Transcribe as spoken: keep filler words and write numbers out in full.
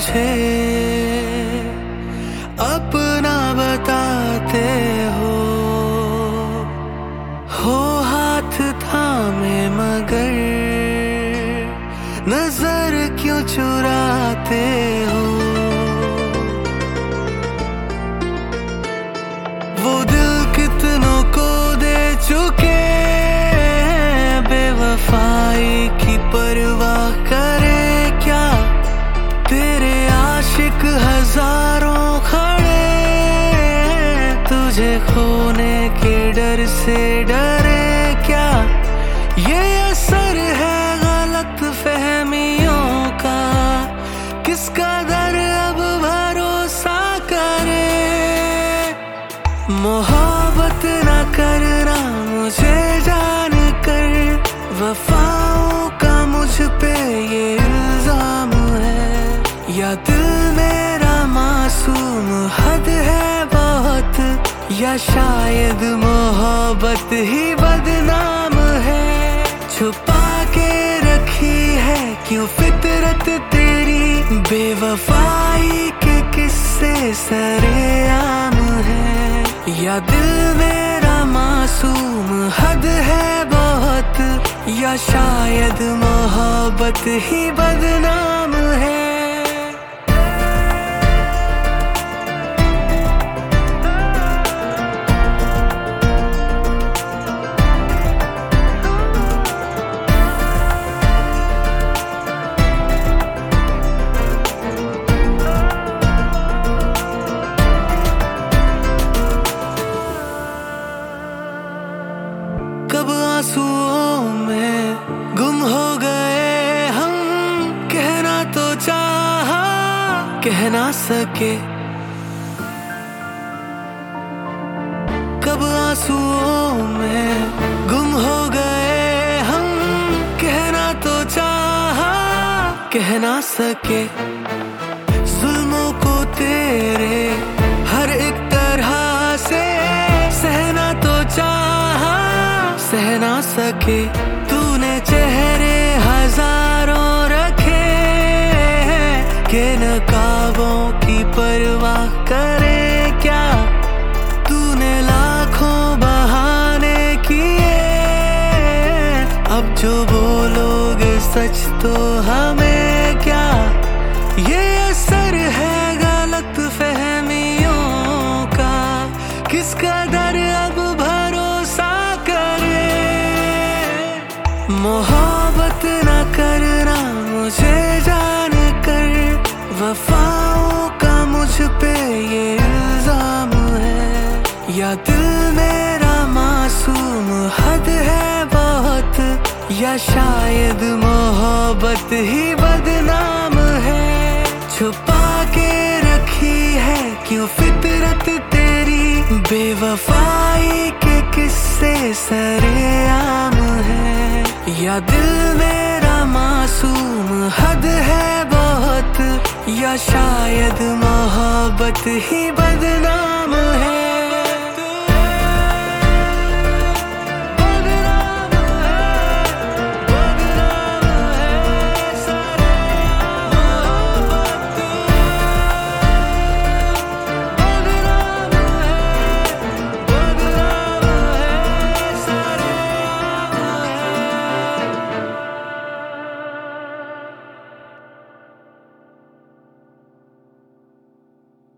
मुझे अपना बताते हो हो हाथ थामे मगर नजर क्यों चुराते हो। वो दिल कितनों को दे चुके बेवफाई की परवाह करे क्या। तेरे आशिक हजारों खड़े तुझे खोने के डर से डरे क्या। ये असर है गलत फहमियों का किसका दर अब भरोसा करे। मोहब्बत न करना मुझे जान कर वफाओं का मुझ पे ये इल्जाम है। या दिल मेरा मासूम हद है बहुत या शायद मोहब्बत ही बदनाम है। छुपा के रखी है क्यों फितरत तेरी बेवफाई के किस्से सरेआम है। या दिल मेरा मासूम हद है बहुत या शायद मोहब्बत ही बदनाम है। कब आंसुओं में गुम हो गए हम कहना तो चाहा कह ना सके। कब आंसुओं में गुम हो गए हम कहना तो चाहा कह ना सके। जुल्मों को तेरे हर एक तरह से सहना तो चाहा सह ना सके। तूने चेहरे हजारों रखे के नकाबों की परवाह करे क्या। तूने लाखों बहाने किए अब जो बोलोगे सच तो हमें क्या। ये असर है गलत फहमियों का किसका दर अब भरोसा करे। मोहब्बत न करना मुझे जान कर वफाओं का मुझ पे ये इल्जाम है। या दिल मेरा मासूम हद है बहुत या शायद मोहब्बत ही बदनाम है। छुपा के रखी है क्यों फितरत तेरी बेवफाई के किस्से सरेआम है। या दिल मेरा मासूम हद है बहुत या शायद मोहब्बत ही बदनाम है।